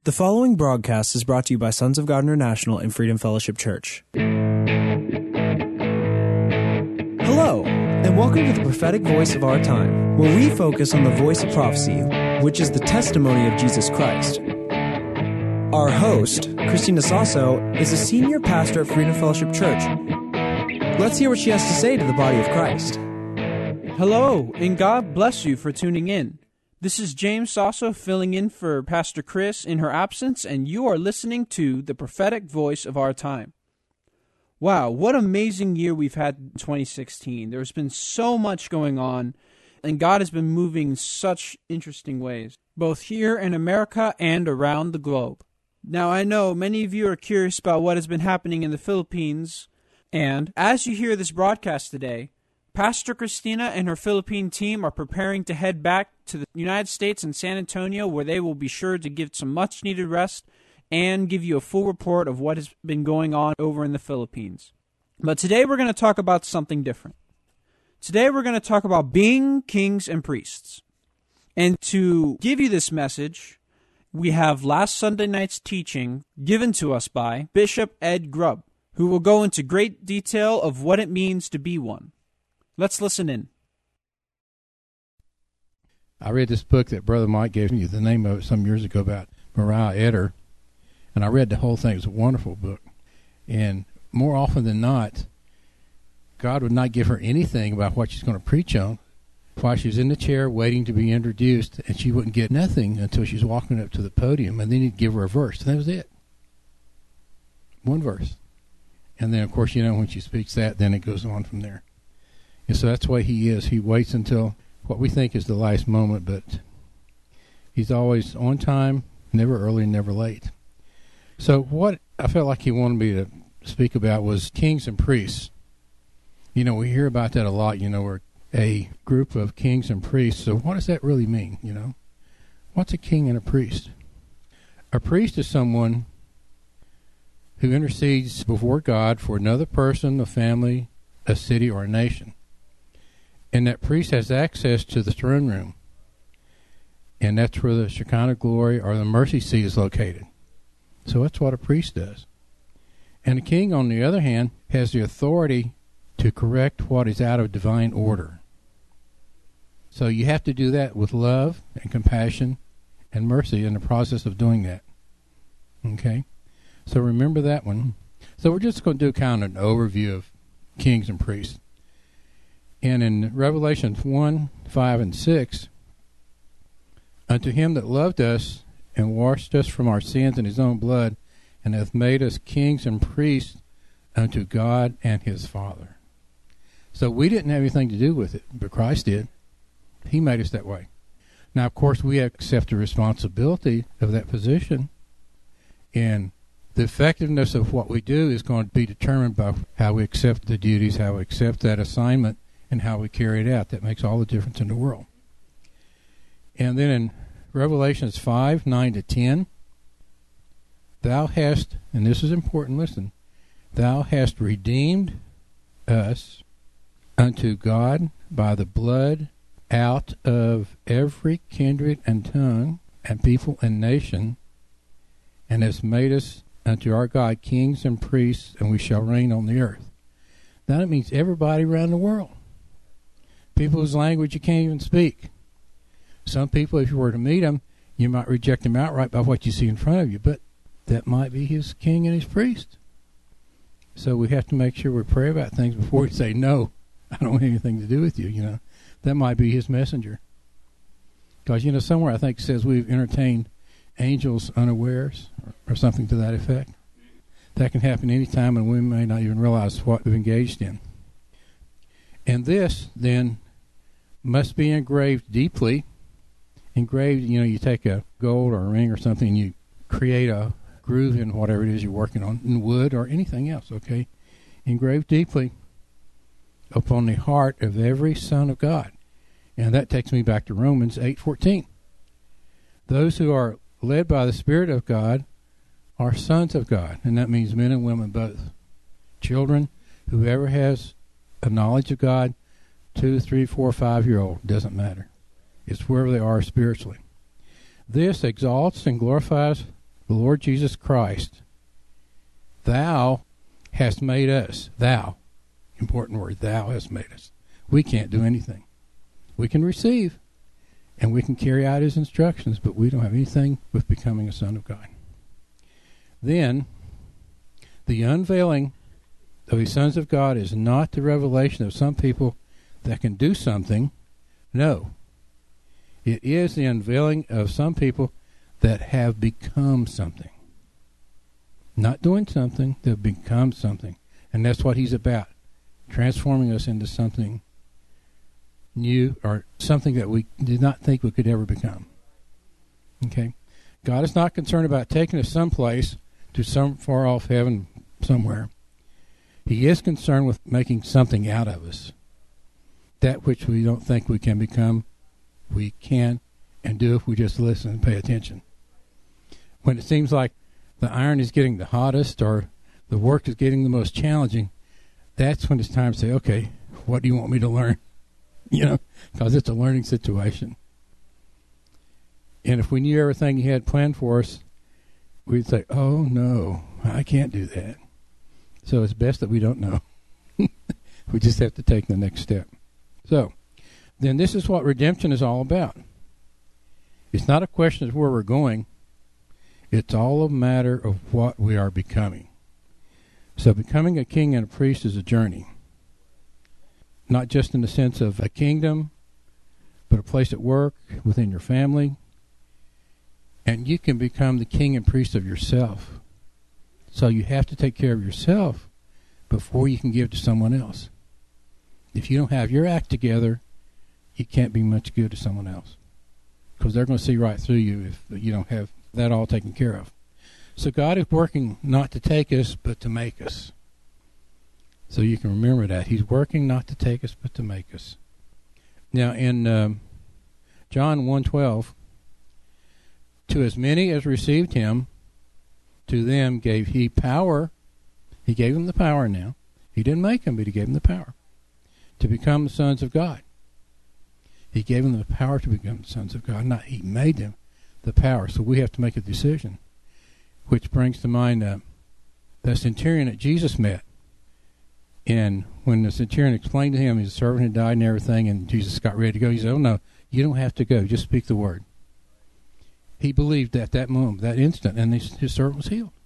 The following broadcast is brought to you by Sons of God International and Freedom Fellowship Church. Hello, and welcome to the prophetic voice of our time, where we focus on the voice of prophecy, which is the testimony of Jesus Christ. Our host, Christina Sasso, is a senior pastor at Freedom Fellowship Church. Let's hear what she has to say to the body of Christ. Hello, and God bless you for tuning in. This is James Sasso filling in for Pastor Chris in her absence, and you are listening to the prophetic voice of our time. Wow, what an amazing year we've had in 2016. There's been so much going on, and God has been moving in such interesting ways, both here in America and around the globe. Now, I know many of you are curious about what has been happening in the Philippines, and as you hear this broadcast today, Pastor Christina and her Philippine team are preparing to head back to the United States and San Antonio, where they will be sure to give some much-needed rest and give you a full report of what has been going on over in the Philippines. But today we're going to talk about something different. Today we're going to talk about being kings and priests. And to give you this message, we have last Sunday night's teaching given to us by Bishop Ed Grubb, who will go into great detail of what it means to be one. Let's listen in. I read this book that Brother Mike gave me the name of it some years ago about Mariah Eder, and I read the whole thing. It was a wonderful book. And more often than not, God would not give her anything about what she's going to preach on while she was in the chair waiting to be introduced, and she wouldn't get nothing until she was walking up to the podium, and then he'd give her a verse, and that was it. One verse. And then, of course, when she speaks that, then it goes on from there. And so that's the way he is. He waits until what we think is the last moment, but he's always on time, never early, never late. So what I felt like he wanted me to speak about was kings and priests. We hear about that a lot. We're a group of kings and priests. So what does that really mean, What's a king and a priest? A priest is someone who intercedes before God for another person, a family, a city, or a nation. And that priest has access to the throne room. And that's where the Shekinah glory or the mercy seat is located. So that's what a priest does. And a king, on the other hand, has the authority to correct what is out of divine order. So you have to do that with love and compassion and mercy in the process of doing that. Okay? So remember that one. So we're just going to do kind of an overview of kings and priests. And in Revelation 1, 5, and 6, unto him that loved us and washed us from our sins in his own blood, and hath made us kings and priests unto God and his Father. So we didn't have anything to do with it, but Christ did. He made us that way. Now, of course, we accept the responsibility of that position, and the effectiveness of what we do is going to be determined by how we accept the duties, how we accept that assignment, and how we carry it out. That makes all the difference in the world. And then in Revelations 5, 9 to 10, thou hast, and this is important, listen, thou hast redeemed us unto God by the blood out of every kindred and tongue and people and nation, and hast made us unto our God kings and priests, and we shall reign on the earth. Now that means everybody around the world. People whose language you can't even speak. Some people, if you were to meet them, you might reject them outright by what you see in front of you, but that might be his king and his priest. So we have to make sure we pray about things before we say, no, I don't want anything to do with you, That might be his messenger. Because, somewhere I think it says we've entertained angels unawares or something to that effect. That can happen any time, and we may not even realize what we've engaged in. And this, then, must be engraved deeply. Engraved, you take a gold or a ring or something, and you create a groove in whatever it is you're working on, in wood or anything else, okay? Engraved deeply upon the heart of every son of God. And that takes me back to Romans 8:14. Those who are led by the Spirit of God are sons of God. And that means men and women both. Children, whoever has a knowledge of God, 2, 3, 4, 5-year-old, doesn't matter. It's wherever they are spiritually. This exalts and glorifies the Lord Jesus Christ, thou hast made us. Thou, important word, thou hast made us. We can't do anything. We can receive, and we can carry out his instructions, but we don't have anything with becoming a son of God. Then, the unveiling of the sons of God is not the revelation of some people that can do something. No. It is the unveiling of some people that have become something. Not doing something, they've become something. And that's what he's about. Transforming us into something new, or something that we did not think we could ever become. Okay? God is not concerned about taking us someplace to some far off heaven somewhere. He is concerned with making something out of us. That which we don't think we can become, we can and do if we just listen and pay attention. When it seems like the iron is getting the hottest or the work is getting the most challenging, that's when it's time to say, okay, what do you want me to learn? Because it's a learning situation. And if we knew everything he had planned for us, we'd say, oh, no, I can't do that. So it's best that we don't know. We just have to take the next step. So, then this is what redemption is all about. It's not a question of where we're going. It's all a matter of what we are becoming. So becoming a king and a priest is a journey. Not just in the sense of a kingdom, but a place at work, within your family. And you can become the king and priest of yourself. So you have to take care of yourself before you can give to someone else. If you don't have your act together, you can't be much good to someone else. Because they're going to see right through you if you don't have that all taken care of. So God is working not to take us, but to make us. So you can remember that. He's working not to take us, but to make us. Now in John 1:12, to as many as received him, to them gave he power. He gave them the power now. He didn't make them, but he gave them the power to become the sons of God. He gave them the power to become the sons of God. Not he made them the power. So we have to make a decision. Which brings to mind the centurion that Jesus met. And when the centurion explained to him his servant had died and everything, and Jesus got ready to go, he said, oh no, you don't have to go. Just speak the word. He believed at that moment, that instant, and his servant was healed.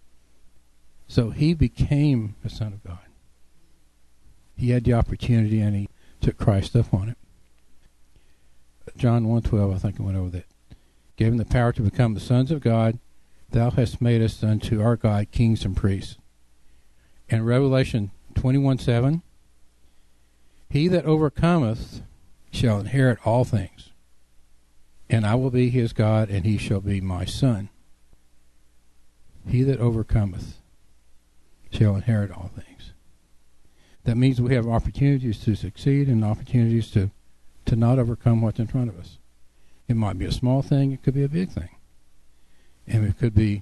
So he became a son of God. He had the opportunity, and he took Christ up on it. John 1:12, I think I went over that. Gave him the power to become the sons of God. Thou hast made us unto our God kings and priests. And Revelation 21:7, he that overcometh shall inherit all things, and I will be his God, and he shall be my son. He that overcometh shall inherit all things. That means we have opportunities to succeed and opportunities to not overcome what's in front of us. It might be a small thing, it could be a big thing. And it could be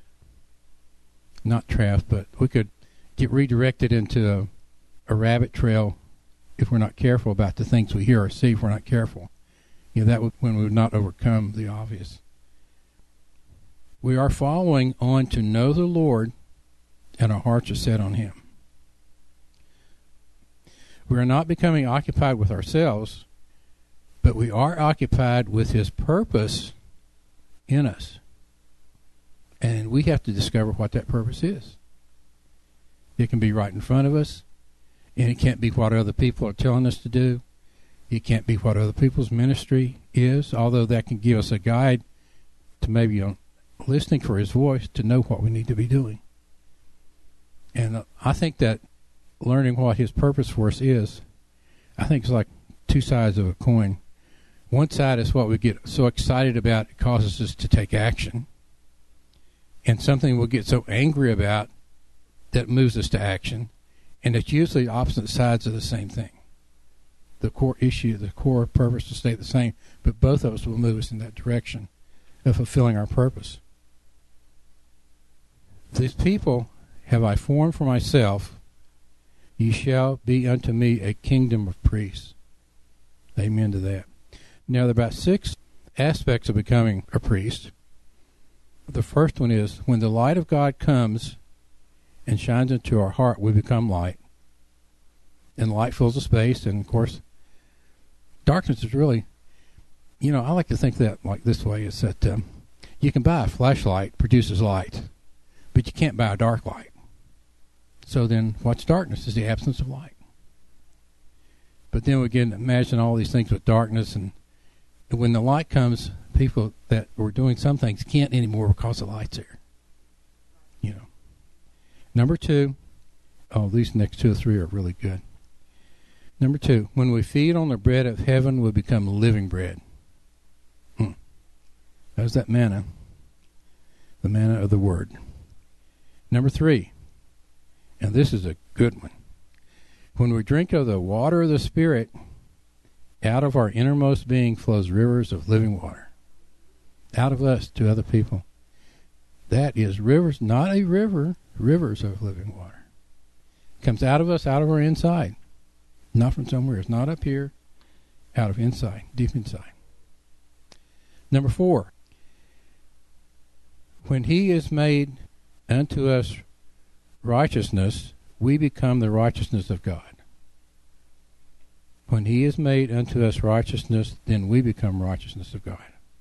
not trapped, but we could get redirected into a rabbit trail if we're not careful about the things we hear or see if we're not careful. That would when we would not overcome the obvious. We are following on to know the Lord, and our hearts are set on him. We are not becoming occupied with ourselves, but we are occupied with his purpose in us. And we have to discover what that purpose is. It can be right in front of us, and it can't be what other people are telling us to do. It can't be what other people's ministry is, although that can give us a guide to maybe listening for his voice to know what we need to be doing. And I think that learning what his purpose for us is, I think it's like two sides of a coin. One side is what we get so excited about, it causes us to take action. And something we'll get so angry about that moves us to action. And it's usually opposite sides of the same thing. The core issue, the core purpose will stay the same, but both of us will move us in that direction of fulfilling our purpose. These people have I formed for myself. Ye shall be unto me a kingdom of priests. Amen to that. Now, there are about 6 aspects of becoming a priest. The first one is, when the light of God comes and shines into our heart, we become light. And light fills the space, and of course, darkness is really, I like to think that like this way, is that you can buy a flashlight, produces light, but you can't buy a dark light. So then what's darkness? Is the absence of light. But then we can imagine all these things with darkness, and when the light comes, people that were doing some things can't anymore because the light's there. Number 2, these next 2 or 3 are really good. Number 2, when we feed on the bread of heaven, we become living bread. How's that manna? The manna of the Word. Number 3, and this is a good one. When we drink of the water of the Spirit, out of our innermost being flows rivers of living water. Out of us to other people. That is rivers, not a river, rivers of living water. It comes out of us, out of our inside. Not from somewhere. It's not up here. Out of inside, deep inside. Number 4. When he is made unto us righteousness, we become the righteousness of God. When he is made unto us righteousness, then we become righteousness of God.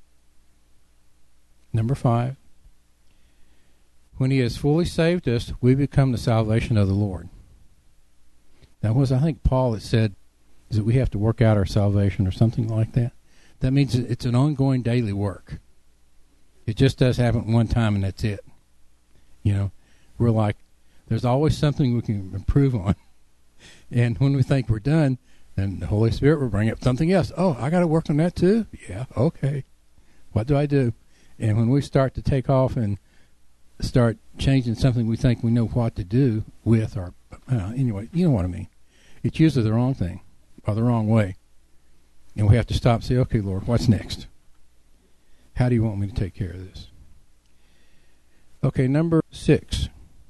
Number 5. When he has fully saved us, we become the salvation of the Lord. That was, I think, Paul that said, is that we have to work out our salvation or something like that. That means it's an ongoing daily work. It just does happen one time and that's it. We're like, there's always something we can improve on. And when we think we're done, then the Holy Spirit will bring up something else. Oh, I got to work on that too? Yeah, okay. What do I do? And when we start to take off and start changing something we think we know what to do with, or anyway, you know what I mean. It's usually the wrong thing or the wrong way. And we have to stop and say, okay, Lord, what's next? How do you want me to take care of this? Okay, number 6.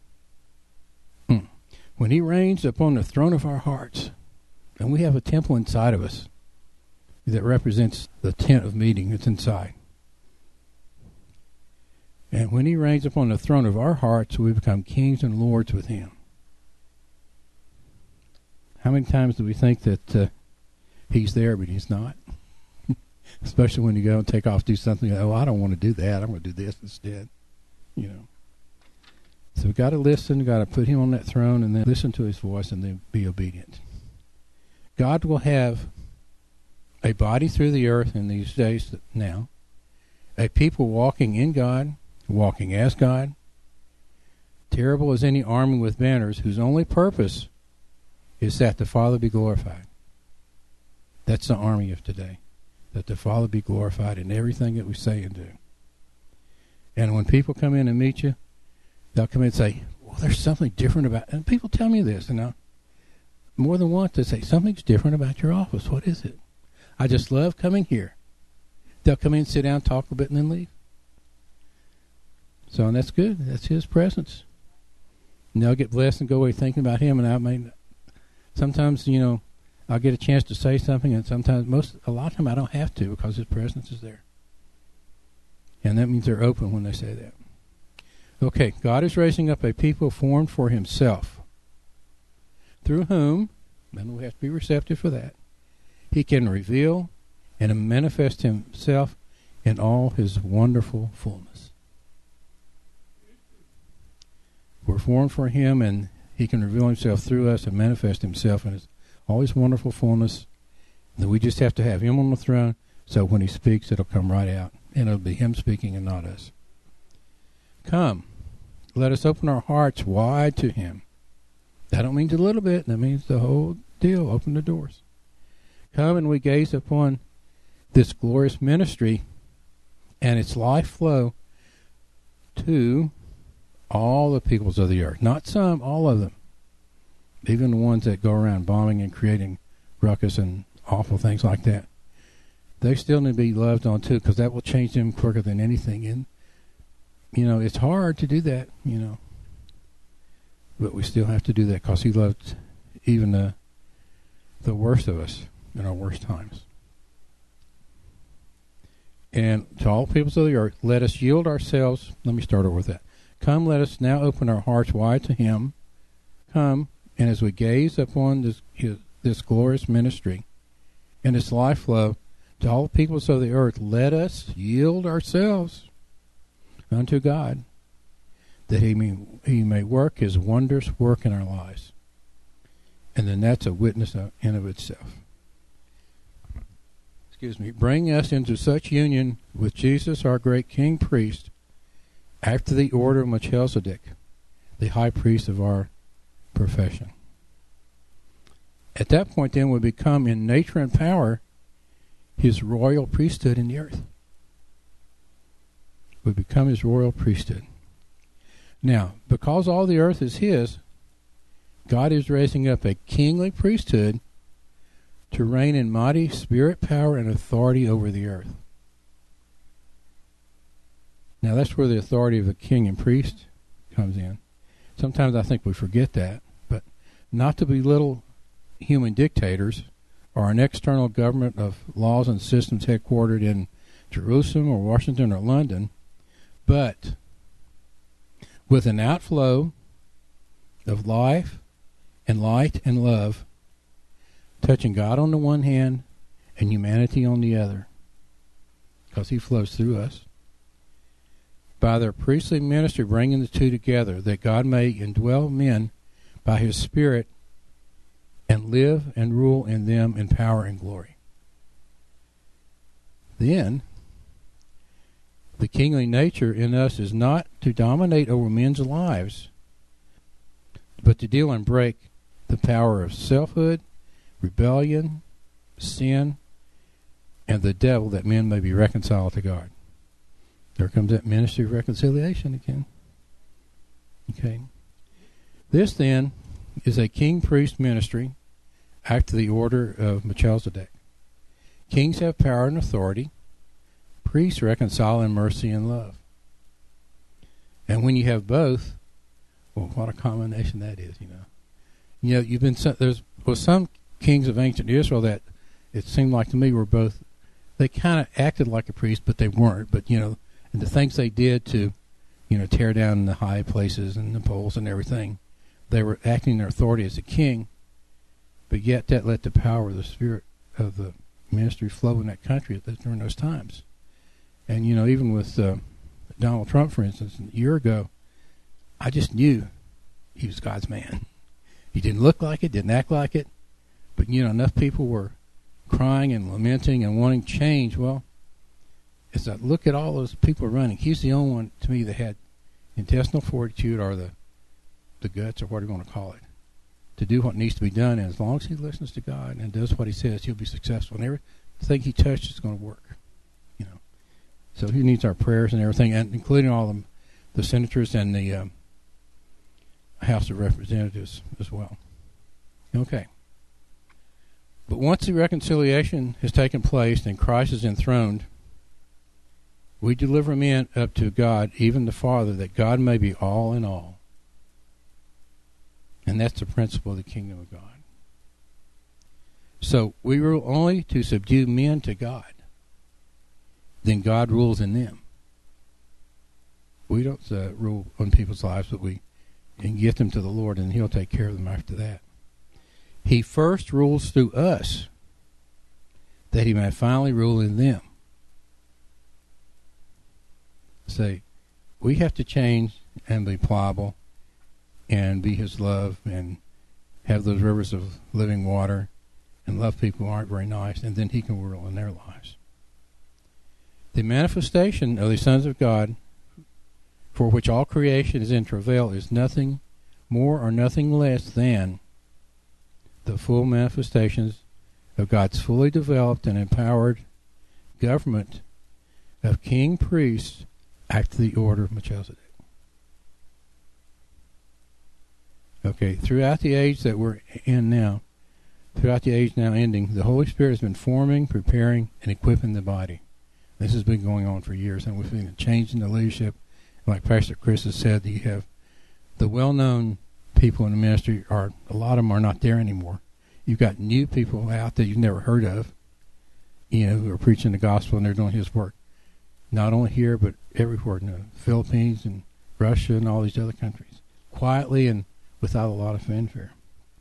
When he reigns upon the throne of our hearts, and we have a temple inside of us that represents the tent of meeting that's inside. And when he reigns upon the throne of our hearts, we become kings and lords with him. How many times do we think that he's there, but he's not? Especially when you go and take off, do something. Oh, I don't want to do that. I'm going to do this instead. So we've got to listen. We've got to put him on that throne and then listen to his voice and then be obedient. God will have a body through the earth in these days now, a people walking in God, walking as God, terrible as any army with banners, whose only purpose is that the Father be glorified. That's the army of today, that the Father be glorified in everything that we say and do. And when people come in and meet you, they'll come in and say, well, there's something different about, and people tell me this, more than once they say, something's different about your office. What is it? I just love coming here. They'll come in, sit down, talk a bit, and then leave. So, and that's good. That's his presence. And they'll get blessed and go away thinking about him. And sometimes, I'll get a chance to say something, and sometimes, a lot of time I don't have to because his presence is there. And that means they're open when they say that. Okay, God is raising up a people formed for himself, through whom, and we have to be receptive for that, he can reveal and manifest himself in all his wonderful fullness. We're formed for him, and he can reveal himself through us and manifest himself in all his wonderful fullness. And we just have to have him on the throne, so when he speaks, it'll come right out. And it'll be him speaking and not us. Come, let us open our hearts wide to him. That don't mean a little bit. That means the whole deal. Open the doors. Come and we gaze upon this glorious ministry and its life flow to all the peoples of the earth. Not some, all of them. Even the ones that go around bombing and creating ruckus and awful things like that. They still need to be loved on too, because that will change them quicker than anything. And, it's hard to do that, But we still have to do that because he loved even the worst of us in our worst times. And to all peoples of the earth, let us yield ourselves. Let me start over with that. Come, let us now open our hearts wide to him. Come, and as we gaze upon this glorious ministry and its life flow, to all peoples of the earth, let us yield ourselves unto God, that he may work his wondrous work in our lives. And then that's a witness in of itself. Bring us into such union with Jesus, our great King Priest, after the order of Melchizedek, the high priest of our profession. At that point, then, we become in nature and power his royal priesthood in the earth. We become his royal priesthood. Now, because all the earth is his, God is raising up a kingly priesthood to reign in mighty spirit, power, and authority over the earth. Now, that's where the authority of a king and priest comes in. Sometimes I think we forget that, but not to belittle human dictators or an external government of laws and systems headquartered in Jerusalem or Washington or London, but with an outflow of life and light and love, touching God on the one hand and humanity on the other, because he flows through us. By their priestly ministry, bringing the two together, that God may indwell men by his Spirit and live and rule in them in power and glory. Then, the kingly nature in us is not to dominate over men's lives, but to deal and break the power of selfhood, rebellion, sin, and the devil, that men may be reconciled to God. There comes that ministry of reconciliation again. Okay. This, then, is a king-priest ministry after the order of Melchizedek. Kings have power and authority. Priests reconcile in mercy and love. And when you have both, well, what a combination that is, you know. You know, there was some kings of ancient Israel that it seemed like to me were both, they kind of acted like a priest, but they weren't. But, you know, and the things they did to, you know, tear down the high places and the poles and everything, they were acting their authority as a king, but yet that let the power of the Spirit of the ministry flow in that country during those times. And, you know, even with Donald Trump, for instance, a year ago, I just knew he was God's man. He didn't look like it, didn't act like it, but, you know, enough people were crying and lamenting and wanting change. Well, as I look at all those people running, he's the only one, to me, that had intestinal fortitude, or the guts, or what you want to call it, to do what needs to be done. And as long as he listens to God and does what he says, he'll be successful. And everything he touches is going to work, you know. So he needs our prayers and everything, and including all the senators and the House of Representatives as well. Okay. But once the reconciliation has taken place and Christ is enthroned, we deliver men up to God, even the Father, that God may be all in all. And that's the principle of the kingdom of God. So we rule only to subdue men to God. Then God rules in them. We don't rule on people's lives, but we can get them to the Lord, and he'll take care of them after that. He first rules through us, that he may finally rule in them. Say, we have to change and be pliable and be his love and have those rivers of living water and love people who aren't very nice, and then he can rule in their lives. The manifestation of the sons of God, for which all creation is in travail, is nothing more or nothing less than the full manifestations of God's fully developed and empowered government of king priests after the order of Melchizedek. Okay, throughout the age that we're in now, throughout the age now ending, the Holy Spirit has been forming, preparing, and equipping the body. This has been going on for years, and we've seen a change in the leadership. Like Pastor Chris has said, you have the well-known people in the ministry, a lot of them are not there anymore. You've got new people out that you've never heard of, you know, who are preaching the gospel and they're doing his work. not only here but everywhere in the Philippines and Russia and all these other countries, quietly and without a lot of fanfare.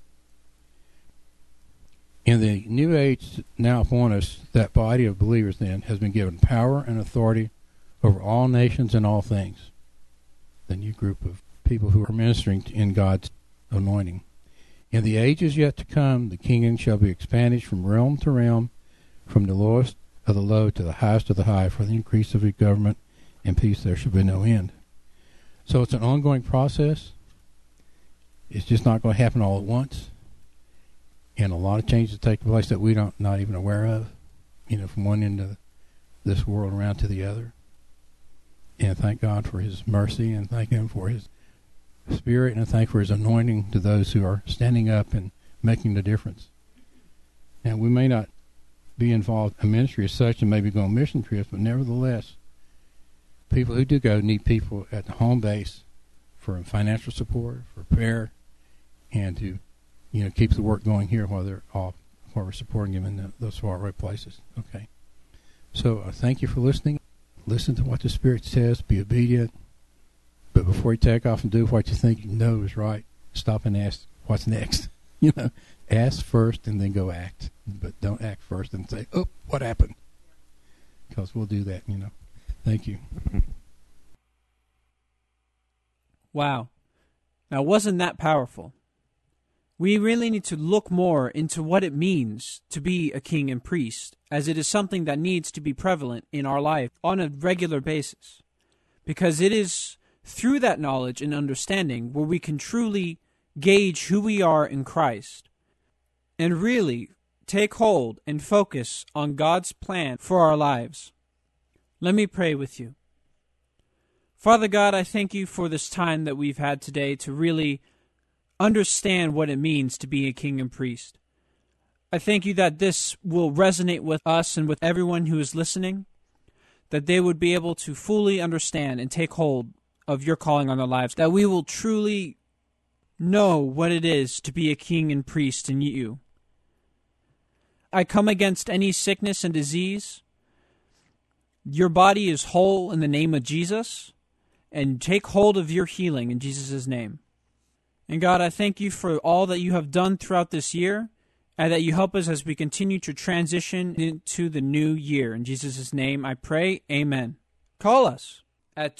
In the new age now upon us, that body of believers then has been given power and authority over all nations and all things. The new group of people who are ministering in God's anointing. In the ages yet to come, the kingdom shall be expanded from realm to realm, from the lowest of the low to the highest of the high, for the increase of his government and peace there shall be no end. So it's an ongoing process. It's just not going to happen all at once. And a lot of changes take place that we don't not even aware of, from one end of this world around to the other. And thank God for his mercy, and thank him for his Spirit, and thank for his anointing to those who are standing up and making the difference. Now, we may not be involved in ministry as such and maybe go on mission trips, but nevertheless, people who do go need people at the home base for financial support, for prayer, and to keep the work going here while they're off, while we're supporting them in those faraway places. Okay. So thank you for listening. Listen to what the Spirit says. Be obedient. But before you take off and do what you think you know is right, stop and ask what's next. Ask first and then go act. But don't act first and say, oh, what happened? Because we'll do that, Thank you. Wow. Now, wasn't that powerful? We really need to look more into what it means to be a king and priest, as it is something that needs to be prevalent in our life on a regular basis. Because it is through that knowledge and understanding where we can truly gauge who we are in Christ and really take hold and focus on God's plan for our lives. Let me pray with you. Father God, I thank you for this time that we've had today to really understand what it means to be a king and priest. I thank you that this will resonate with us and with everyone who is listening, that they would be able to fully understand and take hold of your calling on their lives, that we will truly know what it is to be a king and priest in you. I come against any sickness and disease. Your body is whole in the name of Jesus, and take hold of your healing in Jesus' name. And God, I thank you for all that you have done throughout this year, and that you help us as we continue to transition into the new year. In Jesus' name I pray, amen. Call us at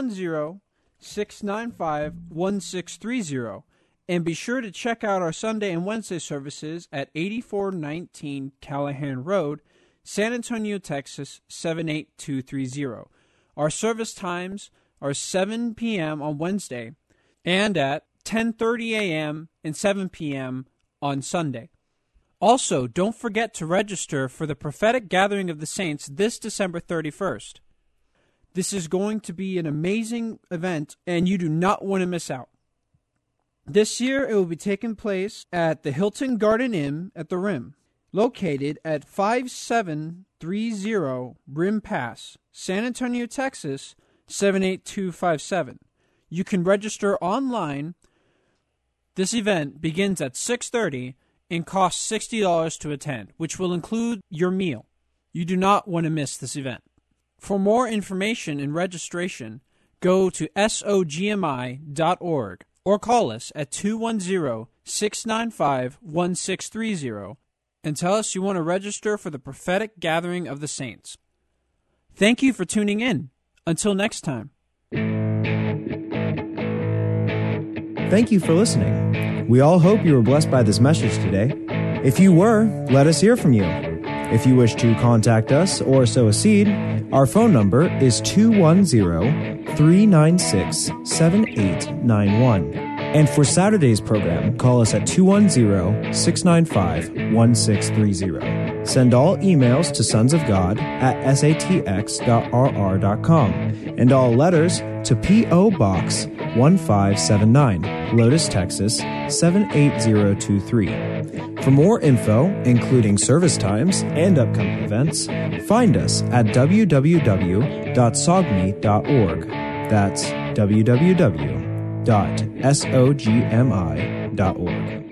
210-695-1630, and be sure to check out our Sunday and Wednesday services at 8419 Callahan Road, San Antonio, Texas, 78230. Our service times are 7 p.m. on Wednesday and at 10:30 a.m. and 7 p.m. on Sunday. Also, don't forget to register for the Prophetic Gathering of the Saints this December 31st. This is going to be an amazing event, and you do not want to miss out. This year, it will be taking place at the Hilton Garden Inn at the Rim, located at 5730 Rim Pass, San Antonio, Texas, 78257. You can register online. This event begins at 6:30 and costs $60 to attend, which will include your meal. You do not want to miss this event. For more information and registration, go to sogmi.org or call us at 210-695-1630 and tell us you want to register for the Prophetic Gathering of the Saints. Thank you for tuning in. Until next time. Thank you for listening. We all hope you were blessed by this message today. If you were, let us hear from you. If you wish to contact us or sow a seed, our phone number is 210-396-7891. And for Saturday's program, call us at 210-695-1630. Send all emails to sonsofgod@satx.rr.com and all letters to P.O. Box 1579, Lotus, Texas 78023. For more info, including service times and upcoming events, find us at www.sogmi.org. That's www.sogmi.org.